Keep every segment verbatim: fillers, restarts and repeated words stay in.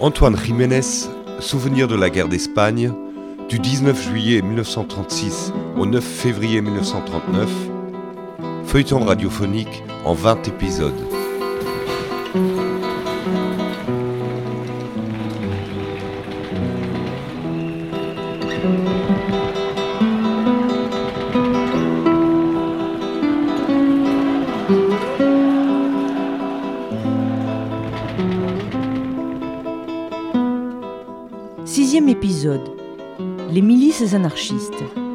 Antoine Jiménez, Souvenir de la guerre d'Espagne, du dix-neuf juillet mille neuf cent trente-six au neuf février mille neuf cent trente-neuf, feuilleton radiophonique en vingt épisodes. Sixième épisode. Les milices anarchistes.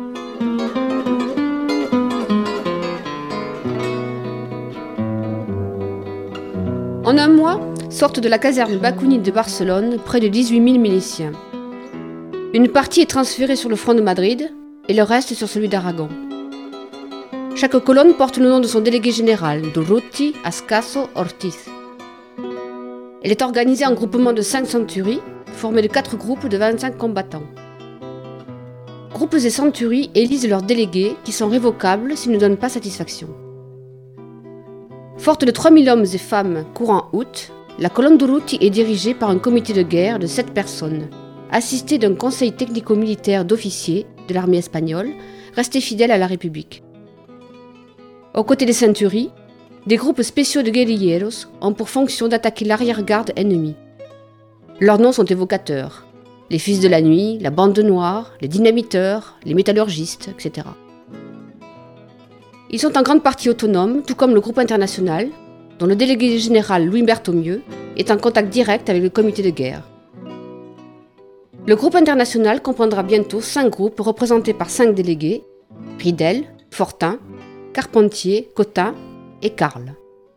En un mois, sortent de la caserne Bakounine de Barcelone près de dix-huit mille miliciens. Une partie est transférée sur le front de Madrid et le reste sur celui d'Aragon. Chaque colonne porte le nom de son délégué général, Durruti, Ascaso, Ortiz. Elle est organisée en groupements de cinq centuries, formés de quatre groupes de vingt-cinq combattants. Groupes et centuries élisent leurs délégués qui sont révocables s'ils ne donnent pas satisfaction. Forte de trois mille hommes et femmes courant août, la colonne Durruti est dirigée par un comité de guerre de sept personnes, assisté d'un conseil technico-militaire d'officiers de l'armée espagnole, restés fidèles à la République. Aux côtés des centuries, des groupes spéciaux de guérilleros ont pour fonction d'attaquer l'arrière-garde ennemie. Leurs noms sont évocateurs. Les fils de la nuit, la bande noire, les dynamiteurs, les métallurgistes, et cetera. Ils sont en grande partie autonomes, tout comme le groupe international, dont le délégué général Louis Berthommieux est en contact direct avec le comité de guerre. Le groupe international comprendra bientôt cinq groupes représentés par cinq délégués, Ridel, Fortin, Carpentier, Cotin et Carle.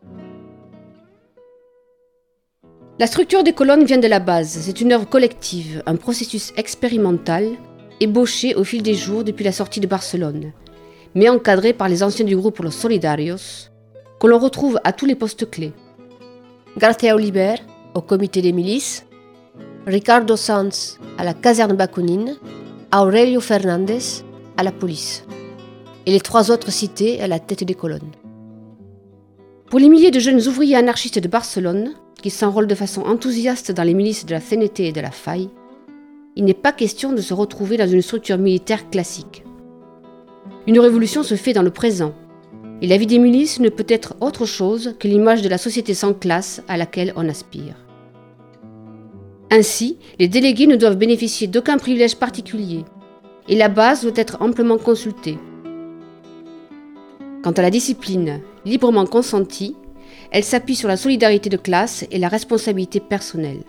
La structure des colonnes vient de la base, c'est une œuvre collective, un processus expérimental, ébauché au fil des jours depuis la sortie de Barcelone, mais encadré par les anciens du groupe Los Solidarios, que l'on retrouve à tous les postes clés. García Oliver, au comité des milices, Ricardo Sanz, à la caserne Bakounine, Aurelio Fernández, à la police, et les trois autres cités à la tête des colonnes. Pour les milliers de jeunes ouvriers anarchistes de Barcelone, qui s'enrôlent de façon enthousiaste dans les milices de la C N T et de la F A I, il n'est pas question de se retrouver dans une structure militaire classique. Une révolution se fait dans le présent, et la vie des milices ne peut être autre chose que l'image de la société sans classe à laquelle on aspire. Ainsi, les délégués ne doivent bénéficier d'aucun privilège particulier, et la base doit être amplement consultée. Quant à la discipline, librement consentie, elle s'appuie sur la solidarité de classe et la responsabilité personnelle.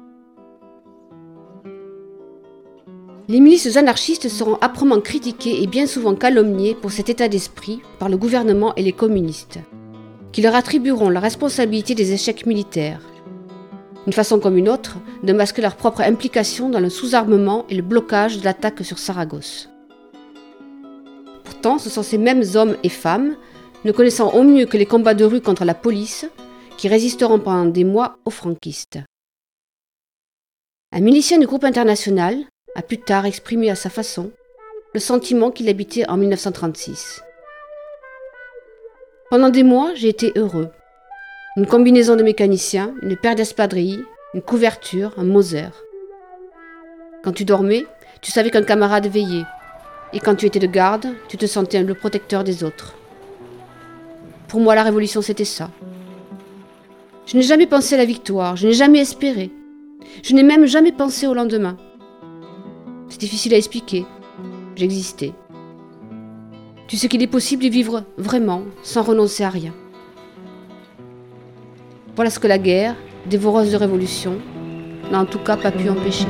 Les milices anarchistes seront âprement critiquées et bien souvent calomniées pour cet état d'esprit par le gouvernement et les communistes, qui leur attribueront la responsabilité des échecs militaires, une façon comme une autre de masquer leur propre implication dans le sous-armement et le blocage de l'attaque sur Saragosse. Pourtant, ce sont ces mêmes hommes et femmes, ne connaissant au mieux que les combats de rue contre la police, qui résisteront pendant des mois aux franquistes. Un milicien du groupe international a plus tard exprimé à sa façon le sentiment qu'il habitait en mille neuf cent trente-six. Pendant des mois, j'ai été heureux. Une combinaison de mécanicien, une paire d'espadrilles, une couverture, un Mauser. Quand tu dormais, tu savais qu'un camarade veillait, et quand tu étais de garde, tu te sentais le protecteur des autres. Pour moi, la révolution, c'était ça. Je n'ai jamais pensé à la victoire, je n'ai jamais espéré. Je n'ai même jamais pensé au lendemain. C'est difficile à expliquer. J'existais. Tu sais qu'il est possible de vivre vraiment, sans renoncer à rien. Voilà ce que la guerre, dévoreuse de révolution, n'a en tout cas pas pu empêcher.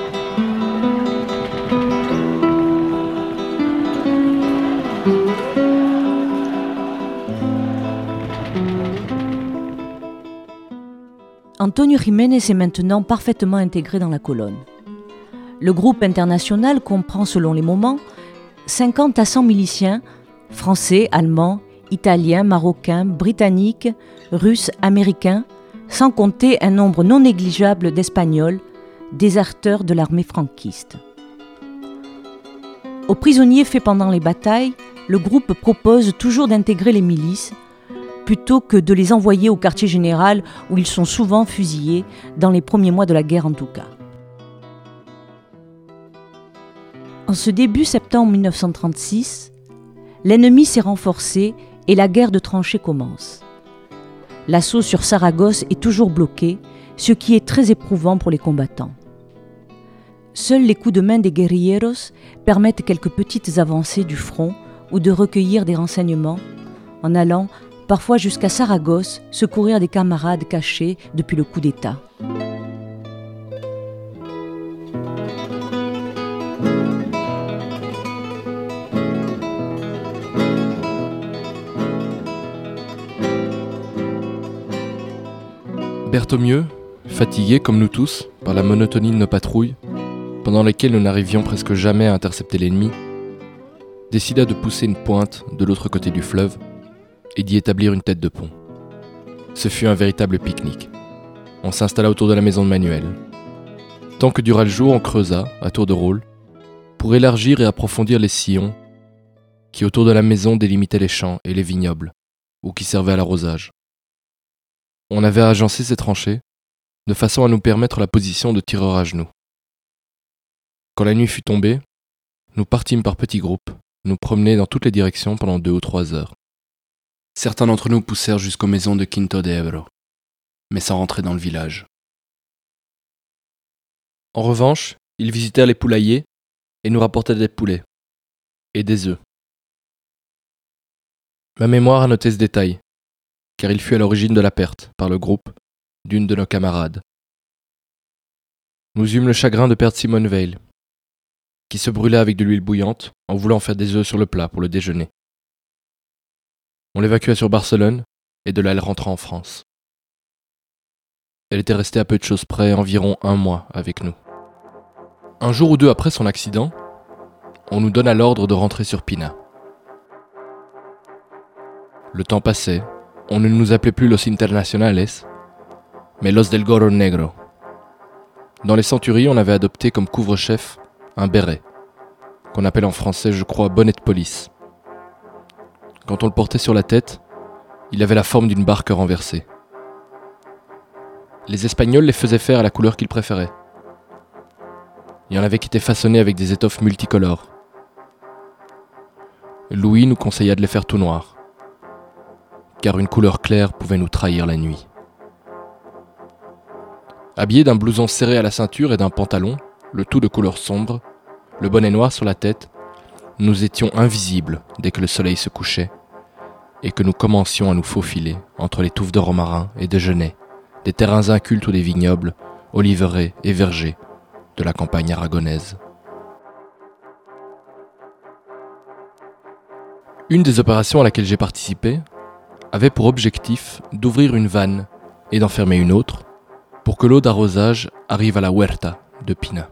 Antonio Jiménez est maintenant parfaitement intégré dans la colonne. Le groupe international comprend, selon les moments, cinquante à cent miliciens, français, allemands, italiens, marocains, britanniques, russes, américains, sans compter un nombre non négligeable d'Espagnols, déserteurs de l'armée franquiste. Aux prisonniers faits pendant les batailles, le groupe propose toujours d'intégrer les milices, plutôt que de les envoyer au quartier général où ils sont souvent fusillés, dans les premiers mois de la guerre en tout cas. En ce début septembre mille neuf cent trente-six, l'ennemi s'est renforcé et la guerre de tranchées commence. L'assaut sur Saragosse est toujours bloqué, ce qui est très éprouvant pour les combattants. Seuls les coups de main des guerrilleros permettent quelques petites avancées du front ou de recueillir des renseignements, en allant parfois jusqu'à Saragosse secourir des camarades cachés depuis le coup d'État. Berthomieux, fatigué comme nous tous par la monotonie de nos patrouilles, pendant lesquelles nous n'arrivions presque jamais à intercepter l'ennemi, décida de pousser une pointe de l'autre côté du fleuve et d'y établir une tête de pont. Ce fut un véritable pique-nique. On s'installa autour de la maison de Manuel. Tant que dura le jour, on creusa, à tour de rôle, pour élargir et approfondir les sillons qui, autour de la maison, délimitaient les champs et les vignobles, ou qui servaient à l'arrosage. On avait agencé ces tranchées, de façon à nous permettre la position de tireur à genoux. Quand la nuit fut tombée, nous partîmes par petits groupes, nous promener dans toutes les directions pendant deux ou trois heures. Certains d'entre nous poussèrent jusqu'aux maisons de Quinto de Ebro, mais sans rentrer dans le village. En revanche, ils visitèrent les poulaillers et nous rapportaient des poulets et des œufs. Ma mémoire a noté ce détail, car il fut à l'origine de la perte, par le groupe, d'une de nos camarades. Nous eûmes le chagrin de perdre Simone Veil, qui se brûlait avec de l'huile bouillante en voulant faire des œufs sur le plat pour le déjeuner. On l'évacua sur Barcelone, et de là elle rentra en France. Elle était restée à peu de choses près environ un mois avec nous. Un jour ou deux après son accident, on nous donna l'ordre de rentrer sur Pina. Le temps passait, on ne nous appelait plus Los Internacionales, mais Los del Gorro Negro. Dans les centuries, on avait adopté comme couvre-chef un béret, qu'on appelle en français, je crois, bonnet de police. Quand on le portait sur la tête, il avait la forme d'une barque renversée. Les Espagnols les faisaient faire à la couleur qu'ils préféraient. Il y en avait qui étaient façonnés avec des étoffes multicolores. Louis nous conseilla de les faire tout noirs, car une couleur claire pouvait nous trahir la nuit. Habillés d'un blouson serré à la ceinture et d'un pantalon, le tout de couleur sombre, le bonnet noir sur la tête, nous étions invisibles dès que le soleil se couchait et que nous commencions à nous faufiler entre les touffes de romarin et de genêts, des terrains incultes ou des vignobles, oliveraies et vergers de la campagne aragonaise. Une des opérations à laquelle j'ai participé avait pour objectif d'ouvrir une vanne et d'en fermer une autre pour que l'eau d'arrosage arrive à la huerta de Pina.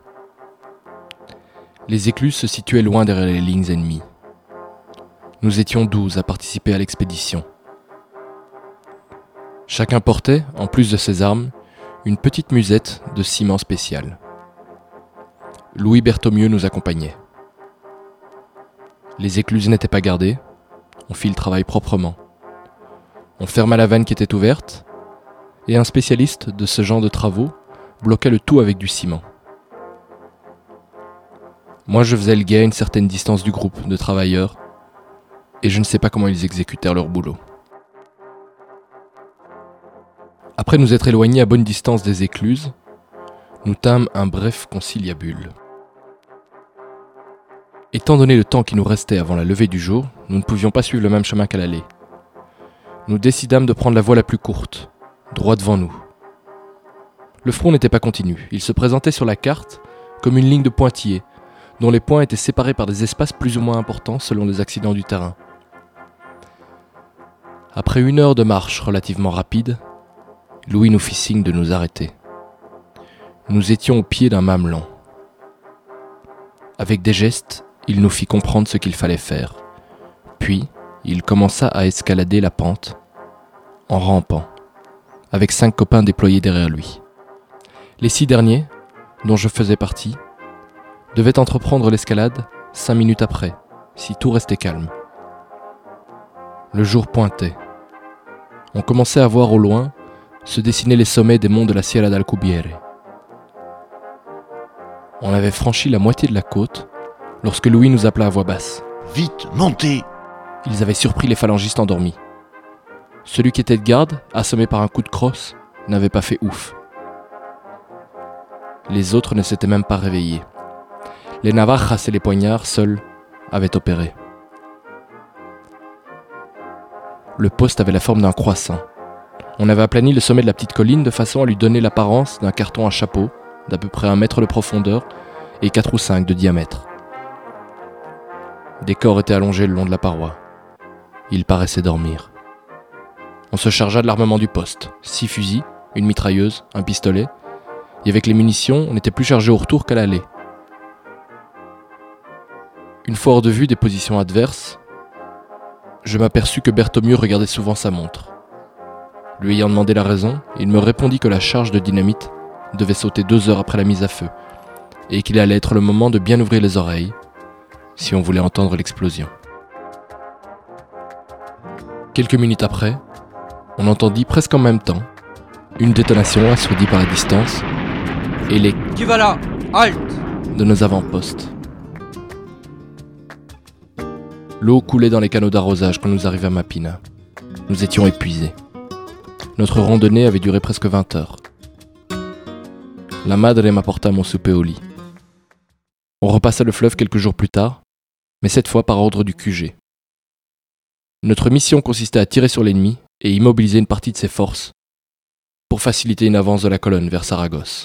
Les écluses se situaient loin derrière les lignes ennemies. Nous étions douze à participer à l'expédition. Chacun portait, en plus de ses armes, une petite musette de ciment spécial. Louis Berthomieux nous accompagnait. Les écluses n'étaient pas gardées, on fit le travail proprement. On ferma la vanne qui était ouverte, et un spécialiste de ce genre de travaux bloqua le tout avec du ciment. Moi je faisais le guet à une certaine distance du groupe de travailleurs, et je ne sais pas comment ils exécutèrent leur boulot. Après nous être éloignés à bonne distance des écluses, nous tîmes un bref conciliabule. Étant donné le temps qui nous restait avant la levée du jour, nous ne pouvions pas suivre le même chemin qu'à l'aller. Nous décidâmes de prendre la voie la plus courte, droit devant nous. Le front n'était pas continu, il se présentait sur la carte comme une ligne de pointillés, dont les points étaient séparés par des espaces plus ou moins importants selon les accidents du terrain. Après une heure de marche relativement rapide, Louis nous fit signe de nous arrêter. Nous étions au pied d'un mamelon. Avec des gestes, il nous fit comprendre ce qu'il fallait faire. Puis, il commença à escalader la pente, en rampant, avec cinq copains déployés derrière lui. Les six derniers, dont je faisais partie, devaient entreprendre l'escalade cinq minutes après, si tout restait calme. Le jour pointait. on commençait à voir au loin se dessiner les sommets des monts de la Sierra d'Alcubierre. On avait franchi la moitié de la côte lorsque Louis nous appela à voix basse. « Vite, montez !» Ils avaient surpris les phalangistes endormis. Celui qui était de garde, assommé par un coup de crosse, n'avait pas fait ouf. Les autres ne s'étaient même pas réveillés. Les navajas et les poignards, seuls, avaient opéré. Le poste avait la forme d'un croissant. On avait aplani le sommet de la petite colline de façon à lui donner l'apparence d'un carton à chapeau d'à peu près un mètre de profondeur et quatre ou cinq de diamètre. Des corps étaient allongés le long de la paroi. Ils paraissaient dormir. On se chargea de l'armement du poste. Six fusils, une mitrailleuse, un pistolet. Et avec les munitions, on n'était plus chargé au retour qu'à l'aller. Une fois hors de vue des positions adverses, je m'aperçus que Berthomieux regardait souvent sa montre. Lui ayant demandé la raison, il me répondit que la charge de dynamite devait sauter deux heures après la mise à feu, et qu'il allait être le moment de bien ouvrir les oreilles, si on voulait entendre l'explosion. Quelques minutes après, on entendit presque en même temps une détonation assourdie par la distance et les « Qui va là ? Halte !» de nos avant-postes. L'eau coulait dans les canaux d'arrosage quand nous arrivâmes à Pina. Nous étions épuisés. Notre randonnée avait duré presque vingt heures. La madre m'apporta mon souper au lit. On repassa le fleuve quelques jours plus tard, mais cette fois par ordre du Q G. Notre mission consistait à tirer sur l'ennemi et immobiliser une partie de ses forces pour faciliter une avance de la colonne vers Saragosse.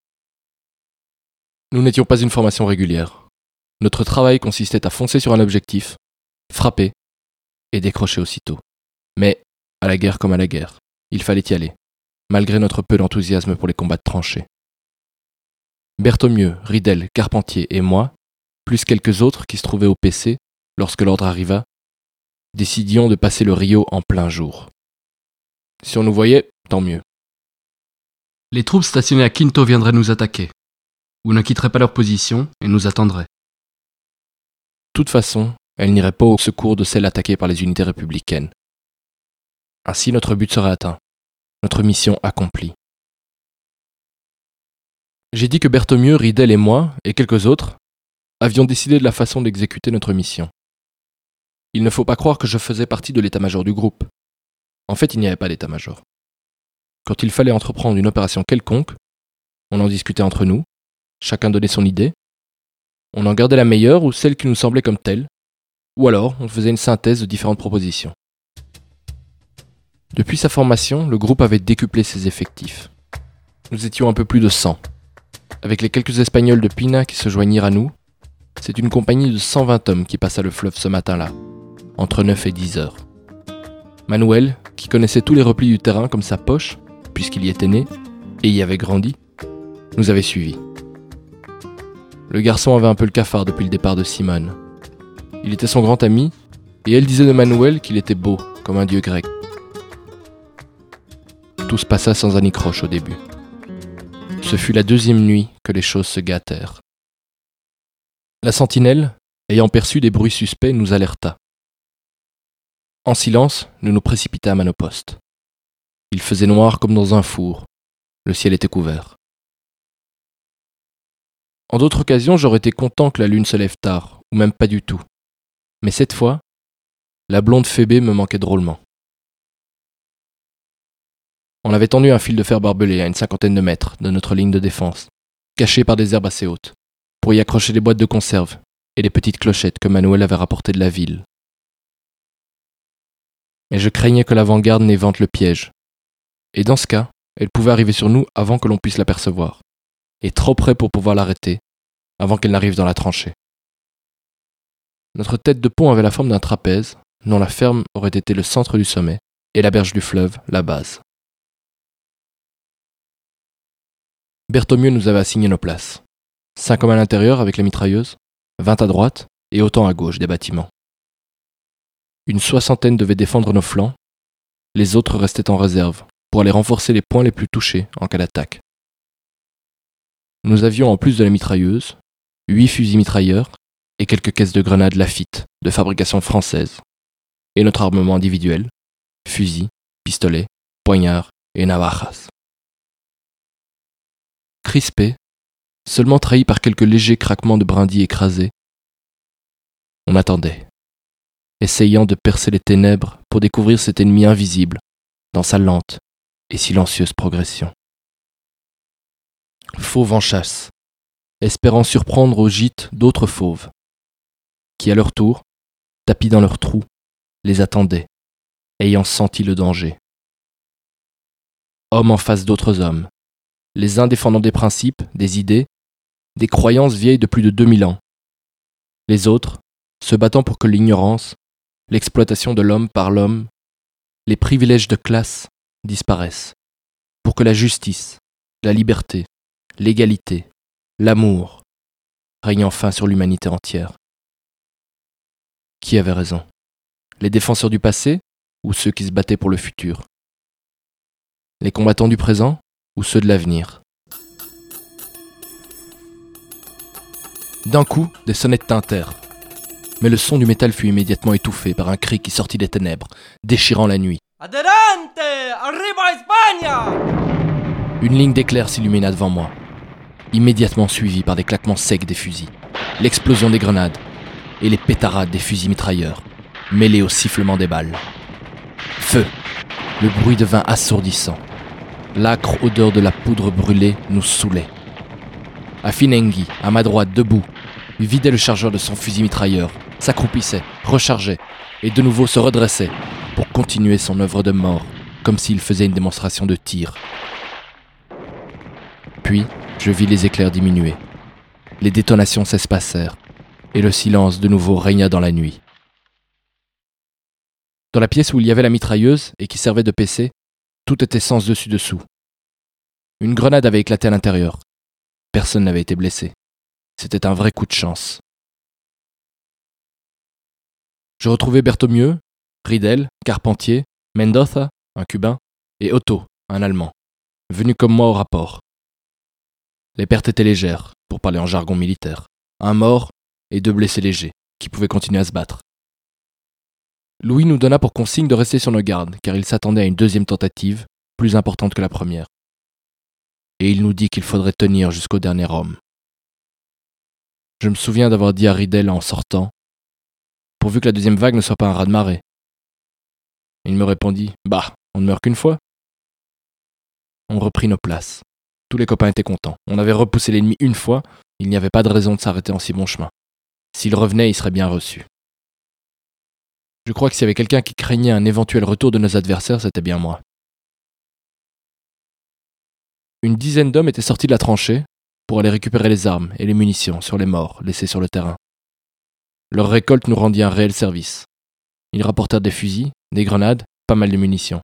Nous n'étions pas une formation régulière. Notre travail consistait à foncer sur un objectif, frapper et décrocher aussitôt. Mais, à la guerre comme à la guerre, il fallait y aller, malgré notre peu d'enthousiasme pour les combats de tranchées. Berthomieux, Ridel, Carpentier et moi, plus quelques autres qui se trouvaient au P C lorsque l'ordre arriva, décidions de passer le Rio en plein jour. Si on nous voyait, tant mieux. Les troupes stationnées à Quinto viendraient nous attaquer, ou ne quitteraient pas leur position et nous attendraient. De toute façon, elles n'iraient pas au secours de celles attaquées par les unités républicaines. Ainsi notre but serait atteint, notre mission accomplie. J'ai dit que Berthomieux, Ridel et moi, et quelques autres, avions décidé de la façon d'exécuter notre mission. Il ne faut pas croire que je faisais partie de l'état-major du groupe. En fait, il n'y avait pas d'état-major. Quand il fallait entreprendre une opération quelconque, on en discutait entre nous, chacun donnait son idée, on en gardait la meilleure ou celle qui nous semblait comme telle, ou alors on faisait une synthèse de différentes propositions. Depuis sa formation, le groupe avait décuplé ses effectifs. Nous étions un peu plus de cent. Avec les quelques Espagnols de Pina qui se joignirent à nous, c'est une compagnie de cent vingt hommes qui passa le fleuve ce matin-là, entre neuf et dix heures. Manuel, qui connaissait tous les replis du terrain comme sa poche, puisqu'il y était né, et y avait grandi, nous avait suivis. Le garçon avait un peu le cafard depuis le départ de Simone. Il était son grand ami, et elle disait de Manuel qu'il était beau, comme un dieu grec. Tout se passa sans anicroche au début. Ce fut la deuxième nuit que les choses se gâtèrent. La sentinelle, ayant perçu des bruits suspects, nous alerta. En silence, nous nous précipitâmes à nos postes. Il faisait noir comme dans un four. Le ciel était couvert. En d'autres occasions, j'aurais été content que la lune se lève tard, ou même pas du tout. Mais cette fois, la blonde Phébé me manquait drôlement. On avait tendu un fil de fer barbelé à une cinquantaine de mètres de notre ligne de défense, caché par des herbes assez hautes, pour y accrocher les boîtes de conserve et les petites clochettes que Manuel avait rapportées de la ville. Mais je craignais que l'avant-garde n'évente le piège. Et dans ce cas, elle pouvait arriver sur nous avant que l'on puisse l'apercevoir, et trop près pour pouvoir l'arrêter, avant qu'elle n'arrive dans la tranchée. Notre tête de pont avait la forme d'un trapèze, dont la ferme aurait été le centre du sommet, et la berge du fleuve, la base. Berthomieux nous avait assigné nos places. Cinq hommes à l'intérieur avec les mitrailleuses, vingt à droite et autant à gauche des bâtiments. Une soixantaine devait défendre nos flancs, les autres restaient en réserve pour aller renforcer les points les plus touchés en cas d'attaque. Nous avions en plus de la mitrailleuse, huit fusils mitrailleurs et quelques caisses de grenades Lafitte de fabrication française, et notre armement individuel, fusils, pistolets, poignards et navajas. Crispé, seulement trahi par quelques légers craquements de brindilles écrasées, on attendait, essayant de percer les ténèbres pour découvrir cet ennemi invisible dans sa lente et silencieuse progression. Fauve en chasse, espérant surprendre au gîte d'autres fauves, qui à leur tour, tapis dans leurs trous, les attendaient, ayant senti le danger. Hommes en face d'autres hommes, les uns défendant des principes, des idées, des croyances vieilles de plus de deux mille ans, les autres se battant pour que l'ignorance, l'exploitation de l'homme par l'homme, les privilèges de classe disparaissent, pour que la justice, la liberté, l'égalité, l'amour règnent enfin sur l'humanité entière. Qui avait raison? Les défenseurs du passé ou ceux qui se battaient pour le futur? Les combattants du présent ou ceux de l'avenir? D'un coup, des sonnettes tintèrent. Mais le son du métal fut immédiatement étouffé par un cri qui sortit des ténèbres, déchirant la nuit. Adelante! Arriba España! Une ligne d'éclairs s'illumina devant moi, immédiatement suivie par des claquements secs des fusils, l'explosion des grenades et les pétarades des fusils mitrailleurs, mêlés au sifflement des balles. Feu! Le bruit devint assourdissant. L'âcre odeur de la poudre brûlée nous saoulait. Afinengi, à ma droite, debout, vidait le chargeur de son fusil mitrailleur, s'accroupissait, rechargeait, et de nouveau se redressait pour continuer son œuvre de mort, comme s'il faisait une démonstration de tir. Puis, je vis les éclairs diminuer. Les détonations s'espacèrent, et le silence de nouveau régna dans la nuit. Dans la pièce où il y avait la mitrailleuse et qui servait de P C, tout était sens dessus-dessous. Une grenade avait éclaté à l'intérieur. Personne n'avait été blessé. C'était un vrai coup de chance. Je retrouvai Berthomieux, Ridel, Carpentier, Mendoza, un Cubain, et Otto, un Allemand, venus comme moi au rapport. Les pertes étaient légères, pour parler en jargon militaire. Un mort et deux blessés légers, qui pouvaient continuer à se battre. Louis nous donna pour consigne de rester sur nos gardes, car il s'attendait à une deuxième tentative, plus importante que la première. Et il nous dit qu'il faudrait tenir jusqu'au dernier homme. Je me souviens d'avoir dit à Ridel en sortant, pourvu que la deuxième vague ne soit pas un raz-de-marée. Il me répondit, bah, on ne meurt qu'une fois. On reprit nos places. Tous les copains étaient contents. On avait repoussé l'ennemi une fois, il n'y avait pas de raison de s'arrêter en si bon chemin. S'il revenait, il serait bien reçu. Je crois que s'il y avait quelqu'un qui craignait un éventuel retour de nos adversaires, c'était bien moi. Une dizaine d'hommes étaient sortis de la tranchée pour aller récupérer les armes et les munitions sur les morts laissés sur le terrain. Leur récolte nous rendit un réel service. Ils rapportèrent des fusils, des grenades, pas mal de munitions.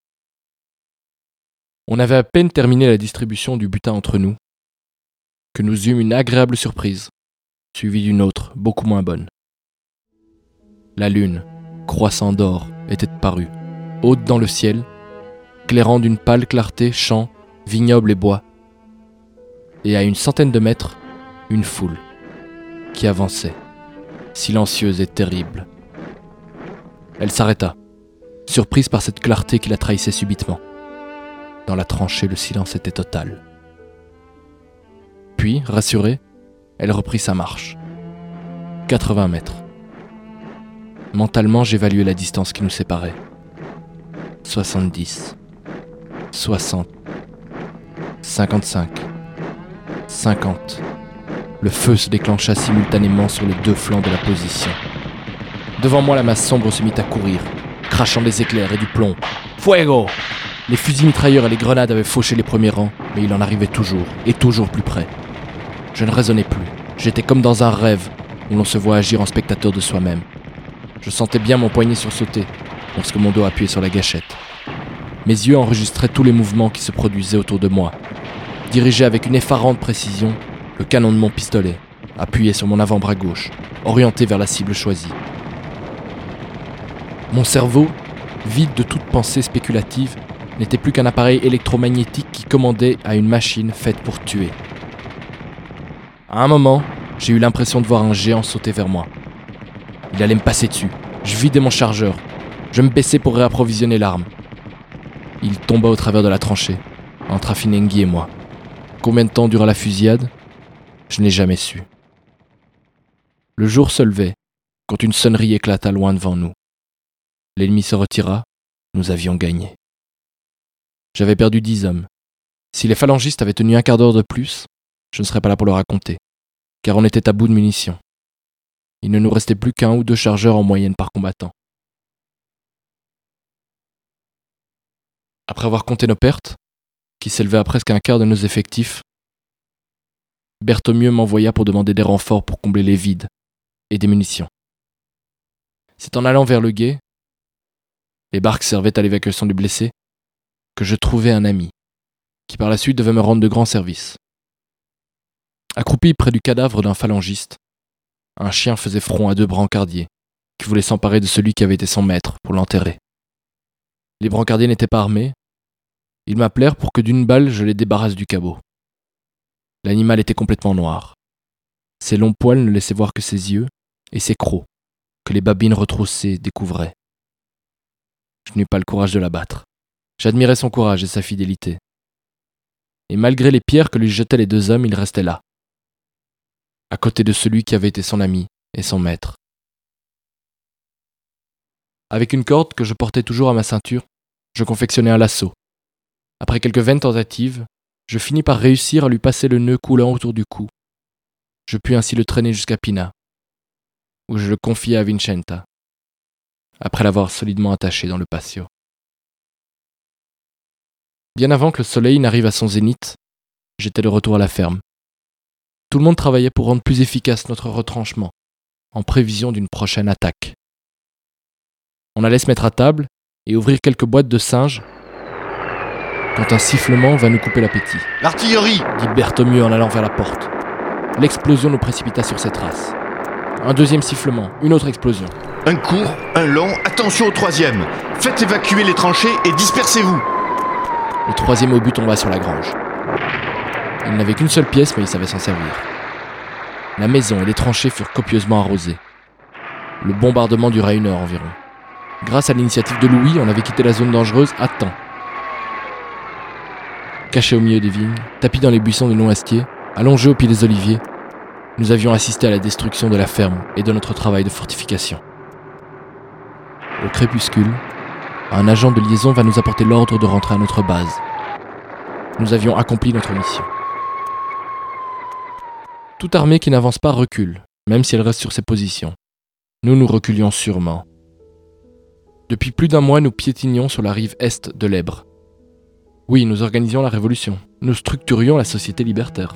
On avait à peine terminé la distribution du butin entre nous que nous eûmes une agréable surprise, suivie d'une autre, beaucoup moins bonne. La lune, croissant d'or, était parue, haute dans le ciel, clairant d'une pâle clarté champs, vignobles et bois, et à une centaine de mètres, une foule qui avançait, silencieuse et terrible. Elle s'arrêta, surprise par cette clarté qui la trahissait subitement. Dans la tranchée, le silence était total. Puis, rassurée, elle reprit sa marche. quatre-vingts mètres. Mentalement, j'évaluais la distance qui nous séparait. soixante-dix. soixante. cinquante-cinq. cinquante. Le feu se déclencha simultanément sur les deux flancs de la position. Devant moi, la masse sombre se mit à courir, crachant des éclairs et du plomb. Fuego! Les fusils mitrailleurs et les grenades avaient fauché les premiers rangs, mais il en arrivait toujours, et toujours plus près. Je ne raisonnais plus. J'étais comme dans un rêve, où l'on se voit agir en spectateur de soi-même. Je sentais bien mon poignet sursauter, lorsque mon dos appuyait sur la gâchette. Mes yeux enregistraient tous les mouvements qui se produisaient autour de moi. Dirigeais avec une effarante précision le canon de mon pistolet, appuyé sur mon avant-bras gauche, orienté vers la cible choisie. Mon cerveau, vide de toute pensée spéculative, n'était plus qu'un appareil électromagnétique qui commandait à une machine faite pour tuer. À un moment, j'ai eu l'impression de voir un géant sauter vers moi. Il allait me passer dessus. Je vidais mon chargeur. Je me baissais pour réapprovisionner l'arme. il tomba au travers de la tranchée, entre Afinengui et moi. Combien de temps dura la fusillade ? Je n'ai jamais su. Le jour se levait, quand une sonnerie éclata loin devant nous. L'ennemi se retira, nous avions gagné. J'avais perdu dix hommes. Si les phalangistes avaient tenu un quart d'heure de plus, je ne serais pas là pour le raconter, car on était à bout de munitions. Il ne nous restait plus qu'un ou deux chargeurs en moyenne par combattant. Après avoir compté nos pertes, qui s'élevaient à presque un quart de nos effectifs, Berthomieux m'envoya pour demander des renforts pour combler les vides et des munitions. C'est en allant vers le gué, les barques servaient à l'évacuation des blessés, que je trouvai un ami, qui par la suite devait me rendre de grands services. Accroupi près du cadavre d'un phalangiste, un chien faisait front à deux brancardiers, qui voulaient s'emparer de celui qui avait été son maître pour l'enterrer. Les brancardiers n'étaient pas armés. Ils m'appelèrent pour que d'une balle je les débarrasse du cabot. L'animal était complètement noir. Ses longs poils ne laissaient voir que ses yeux et ses crocs, que les babines retroussées découvraient. Je n'eus pas le courage de l'abattre. J'admirais son courage et sa fidélité. Et malgré les pierres que lui jetaient les deux hommes, il restait là, à côté de celui qui avait été son ami et son maître. Avec une corde que je portais toujours à ma ceinture, je confectionnai un lasso. Après quelques vaines tentatives, je finis par réussir à lui passer le nœud coulant autour du cou. Je pus ainsi le traîner jusqu'à Pina, où je le confiai à Vincenta, après l'avoir solidement attaché dans le patio. Bien avant que le soleil n'arrive à son zénith, j'étais de retour à la ferme. Tout le monde travaillait pour rendre plus efficace notre retranchement, en prévision d'une prochaine attaque. On allait se mettre à table et ouvrir quelques boîtes de singes quand un sifflement va nous couper l'appétit. « L'artillerie !» dit Berthomieux en allant vers la porte. L'explosion nous précipita sur ses traces. Un deuxième sifflement, une autre explosion. Un court, un long, attention au troisième. Faites évacuer les tranchées et dispersez-vous. Le troisième obus tomba sur la grange. Il n'avait qu'une seule pièce, mais il savait s'en servir. La maison et les tranchées furent copieusement arrosées. Le bombardement dura une heure environ. Grâce à l'initiative de Louis, on avait quitté la zone dangereuse à temps. Cachés au milieu des vignes, tapis dans les buissons de noisetiers, allongés au pied des oliviers, nous avions assisté à la destruction de la ferme et de notre travail de fortification. Au crépuscule, un agent de liaison va nous apporter l'ordre de rentrer à notre base. Nous avions accompli notre mission. Toute armée qui n'avance pas recule, même si elle reste sur ses positions. Nous nous reculions sûrement. Depuis plus d'un mois, nous piétinions sur la rive est de l'Èbre. Oui, nous organisions la révolution. Nous structurions la société libertaire.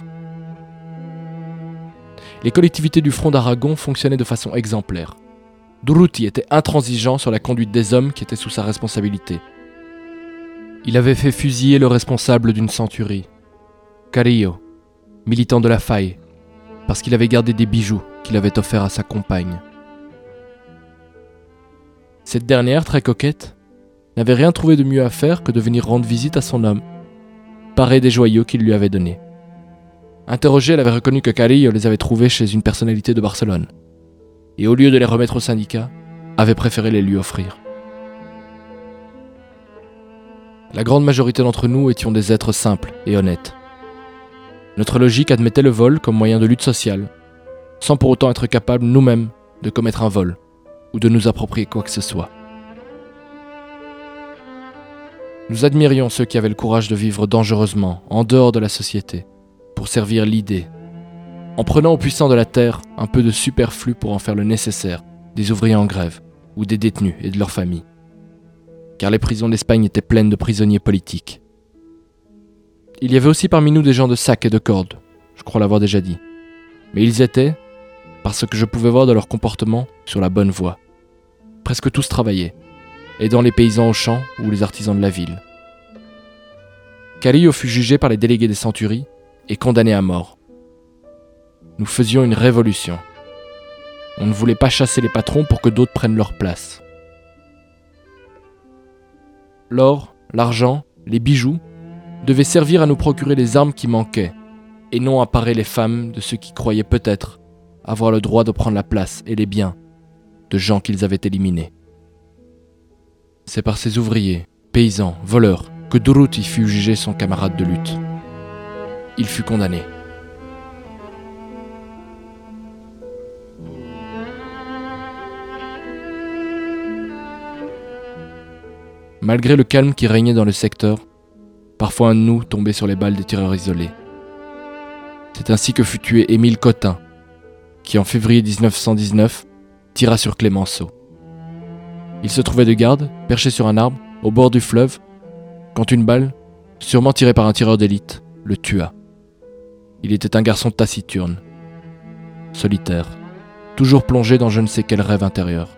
Les collectivités du front d'Aragon fonctionnaient de façon exemplaire. Durruti était intransigeant sur la conduite des hommes qui étaient sous sa responsabilité. Il avait fait fusiller le responsable d'une centurie, Carillo, militant de la faille, parce qu'il avait gardé des bijoux qu'il avait offerts à sa compagne. Cette dernière, très coquette, n'avait rien trouvé de mieux à faire que de venir rendre visite à son homme, paré des joyaux qu'il lui avait donnés. Interrogée, elle avait reconnu que Carillo les avait trouvés chez une personnalité de Barcelone, et au lieu de les remettre au syndicat, avait préféré les lui offrir. La grande majorité d'entre nous étions des êtres simples et honnêtes. Notre logique admettait le vol comme moyen de lutte sociale, sans pour autant être capables nous-mêmes de commettre un vol ou de nous approprier quoi que ce soit. Nous admirions ceux qui avaient le courage de vivre dangereusement, en dehors de la société, pour servir l'idée, en prenant aux puissants de la terre un peu de superflu pour en faire le nécessaire des ouvriers en grève ou des détenus et de leurs familles. Car les prisons d'Espagne étaient pleines de prisonniers politiques. Il y avait aussi parmi nous des gens de sac et de corde, je crois l'avoir déjà dit. Mais ils étaient, parce que je pouvais voir de leur comportement, sur la bonne voie. Presque tous travaillaient, aidant les paysans aux champs ou les artisans de la ville. Carillo fut jugé par les délégués des centuries et condamné à mort. Nous faisions une révolution. On ne voulait pas chasser les patrons pour que d'autres prennent leur place. L'or, l'argent, les bijoux devaient servir à nous procurer les armes qui manquaient, et non à parer les femmes de ceux qui croyaient peut-être avoir le droit de prendre la place et les biens de gens qu'ils avaient éliminés. C'est par ces ouvriers, paysans, voleurs que Durruti fut jugé son camarade de lutte. Il fut condamné. Malgré le calme qui régnait dans le secteur, parfois un de nous tombait sur les balles des tireurs isolés. C'est ainsi que fut tué Émile Cotin, qui en février dix-neuf cent dix-neuf tira sur Clémenceau. Il se trouvait de garde, perché sur un arbre, au bord du fleuve, quand une balle, sûrement tirée par un tireur d'élite, le tua. Il était un garçon taciturne, solitaire, toujours plongé dans je ne sais quel rêve intérieur.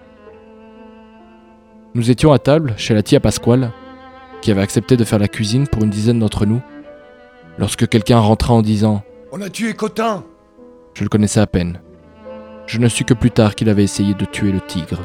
Nous étions à table chez la tia Pasquale, qui avait accepté de faire la cuisine pour une dizaine d'entre nous, lorsque quelqu'un rentra en disant « On a tué Cotin !» Je le connaissais à peine. Je ne sus que plus tard qu'il avait essayé de tuer le tigre.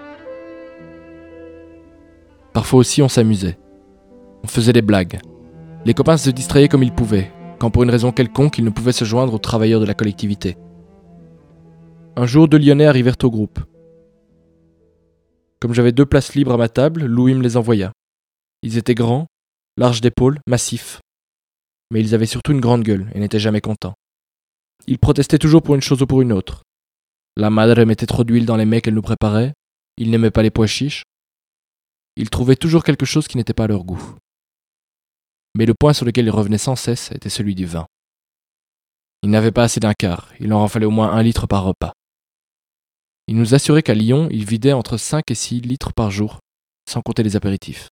Parfois aussi on s'amusait. On faisait des blagues. Les copains se distrayaient comme ils pouvaient, quand pour une raison quelconque ils ne pouvaient se joindre aux travailleurs de la collectivité. Un jour, deux Lyonnais arrivèrent au groupe. Comme j'avais deux places libres à ma table, Louis me les envoya. Ils étaient grands, larges d'épaules, massifs. Mais ils avaient surtout une grande gueule et n'étaient jamais contents. Ils protestaient toujours pour une chose ou pour une autre. La madre mettait trop d'huile dans les mets qu'elle nous préparait, ils n'aimaient pas les pois chiches. Ils trouvaient toujours quelque chose qui n'était pas à leur goût. Mais le point sur lequel ils revenaient sans cesse était celui du vin. Ils n'avaient pas assez d'un quart, il leur en fallait au moins un litre par repas. Ils nous assuraient qu'à Lyon, ils vidaient entre cinq et six litres par jour, sans compter les apéritifs.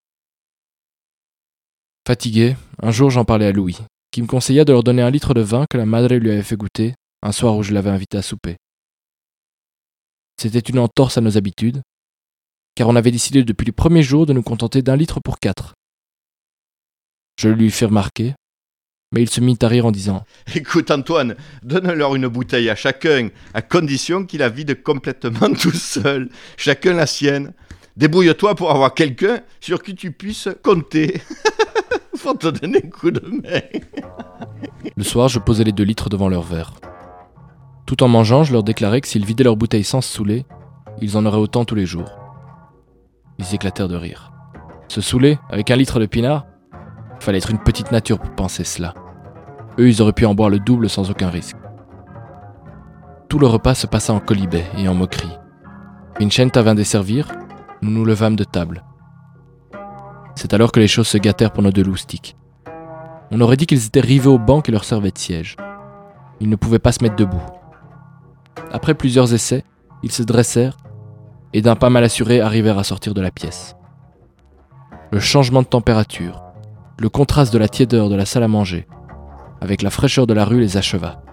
Fatigué, un jour j'en parlais à Louis, qui me conseilla de leur donner un litre de vin que la madre lui avait fait goûter, un soir où je l'avais invité à souper. C'était une entorse à nos habitudes, car on avait décidé depuis les premiers jours de nous contenter d'un litre pour quatre. Je le lui fis remarquer, mais il se mit à rire en disant « Écoute Antoine, donne-leur une bouteille à chacun, à condition qu'il la vide complètement tout seul, chacun la sienne. Débrouille-toi pour avoir quelqu'un sur qui tu puisses compter. Faut te donner un coup de main. » Le soir, je posais les deux litres devant leur verre. Tout en mangeant, je leur déclarais que s'ils vidaient leur bouteille sans se saouler, ils en auraient autant tous les jours. Ils éclatèrent de rire. Se saouler avec un litre de pinard ? Fallait être une petite nature pour penser cela. Eux, ils auraient pu en boire le double sans aucun risque. Tout le repas se passa en colibet et en moquerie. Vincenta vint desservir, nous nous levâmes de table. C'est alors que les choses se gâtèrent pour nos deux loustiques. On aurait dit qu'ils étaient rivés au banc qui leur servait de siège. Ils ne pouvaient pas se mettre debout. Après plusieurs essais, ils se dressèrent et d'un pas mal assuré arrivèrent à sortir de la pièce. Le changement de température, le contraste de la tiédeur de la salle à manger avec la fraîcheur de la rue les acheva.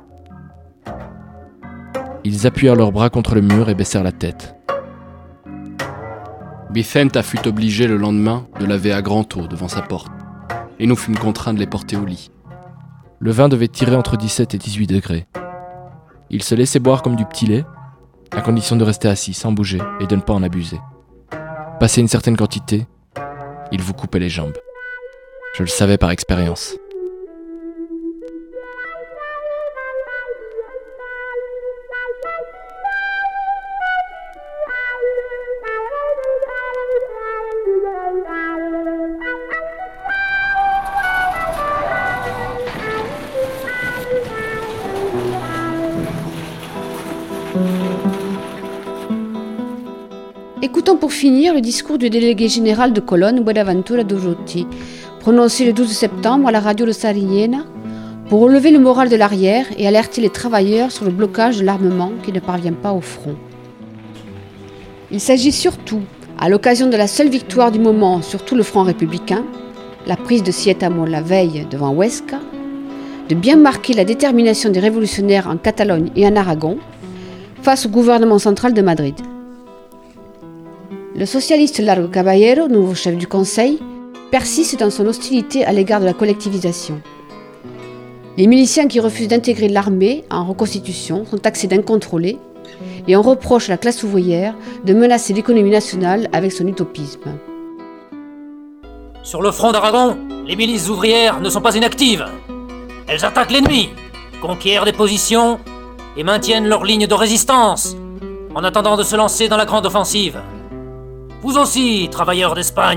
Ils appuyèrent leurs bras contre le mur et baissèrent la tête. Vicenta fut obligé le lendemain de laver à grand eau devant sa porte, et nous fûmes contraints de les porter au lit. Le vin devait tirer entre dix-sept et dix-huit degrés. Ils se laissaient boire comme du petit lait, à condition de rester assis sans bouger et de ne pas en abuser. Passé une certaine quantité, ils vous coupaient les jambes. Je le savais par expérience. Écoutons pour finir le discours du délégué général de Cologne, Buenaventura Durruti, prononcé le douze septembre à la radio de Sariñena, pour relever le moral de l'arrière et alerter les travailleurs sur le blocage de l'armement qui ne parvient pas au front. Il s'agit surtout, à l'occasion de la seule victoire du moment sur tout le front républicain, la prise de Sietamo la veille devant Huesca, de bien marquer la détermination des révolutionnaires en Catalogne et en Aragon face au gouvernement central de Madrid. Le socialiste Largo Caballero, nouveau chef du Conseil, persiste dans son hostilité à l'égard de la collectivisation. Les miliciens qui refusent d'intégrer l'armée en reconstitution sont taxés d'incontrôlés et on reproche à la classe ouvrière de menacer l'économie nationale avec son utopisme. Sur le front d'Aragon, les milices ouvrières ne sont pas inactives. Elles attaquent l'ennemi, conquièrent des positions et maintiennent leur ligne de résistance en attendant de se lancer dans la grande offensive. Vous aussi, travailleurs d'Espagne,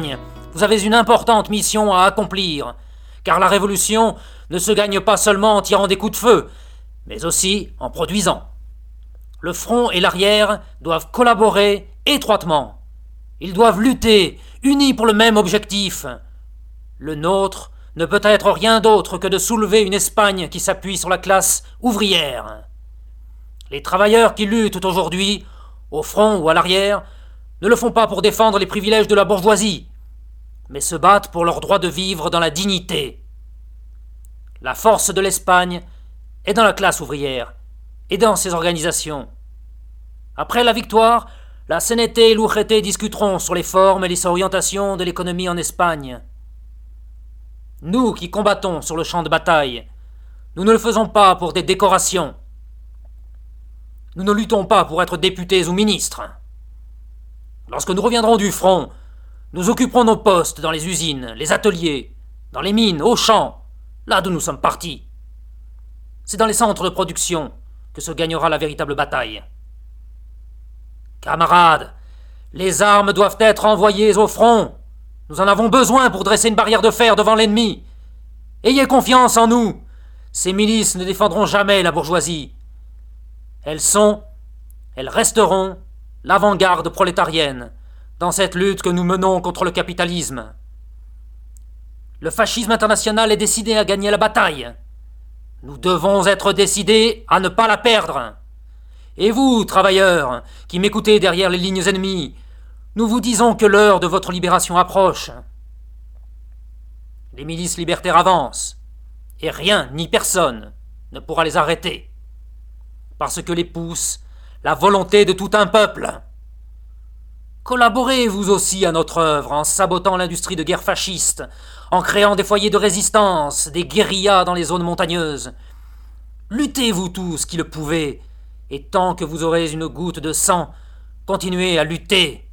vous avez une importante mission à accomplir, car la révolution ne se gagne pas seulement en tirant des coups de feu, mais aussi en produisant. Le front et l'arrière doivent collaborer étroitement. Ils doivent lutter, unis pour le même objectif. Le nôtre ne peut être rien d'autre que de soulever une Espagne qui s'appuie sur la classe ouvrière. Les travailleurs qui luttent aujourd'hui, au front ou à l'arrière, ne le font pas pour défendre les privilèges de la bourgeoisie, mais se battent pour leur droit de vivre dans la dignité. La force de l'Espagne est dans la classe ouvrière et dans ses organisations. Après la victoire, la C N T et l'U G T discuteront sur les formes et les orientations de l'économie en Espagne. Nous qui combattons sur le champ de bataille, nous ne le faisons pas pour des décorations. Nous ne luttons pas pour être députés ou ministres. Lorsque nous reviendrons du front, nous occuperons nos postes dans les usines, les ateliers, dans les mines, aux champs, là d'où nous sommes partis. C'est dans les centres de production que se gagnera la véritable bataille. Camarades, les armes doivent être envoyées au front. Nous en avons besoin pour dresser une barrière de fer devant l'ennemi. Ayez confiance en nous. Ces milices ne défendront jamais la bourgeoisie. Elles sont, elles resteront, l'avant-garde prolétarienne dans cette lutte que nous menons contre le capitalisme. Le fascisme international est décidé à gagner la bataille. Nous devons être décidés à ne pas la perdre. Et vous, travailleurs, qui m'écoutez derrière les lignes ennemies, nous vous disons que l'heure de votre libération approche. Les milices libertaires avancent, et rien ni personne ne pourra les arrêter, parce que les pousse la volonté de tout un peuple. Collaborez vous aussi à notre œuvre en sabotant l'industrie de guerre fasciste, en créant des foyers de résistance, des guérillas dans les zones montagneuses. Luttez vous tous qui le pouvez, et tant que vous aurez une goutte de sang, continuez à lutter.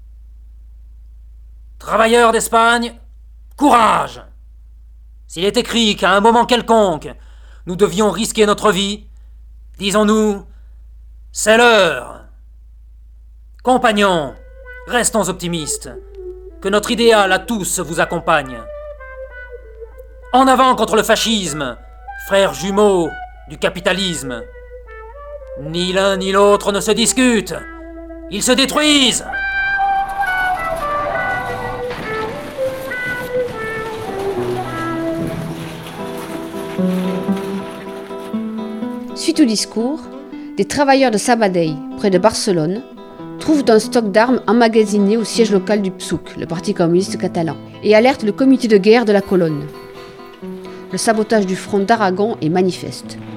Travailleurs d'Espagne, courage! S'il est écrit qu'à un moment quelconque, nous devions risquer notre vie, disons-nous, c'est l'heure. Compagnons, restons optimistes, que notre idéal à tous vous accompagne. En avant contre le fascisme, frères jumeaux du capitalisme. Ni l'un ni l'autre ne se discutent, ils se détruisent. Suite au discours, des travailleurs de Sabadell, près de Barcelone, trouvent un stock d'armes emmagasiné au siège local du P S U C, le Parti communiste catalan, et alertent le comité de guerre de la colonne. Le sabotage du front d'Aragon est manifeste.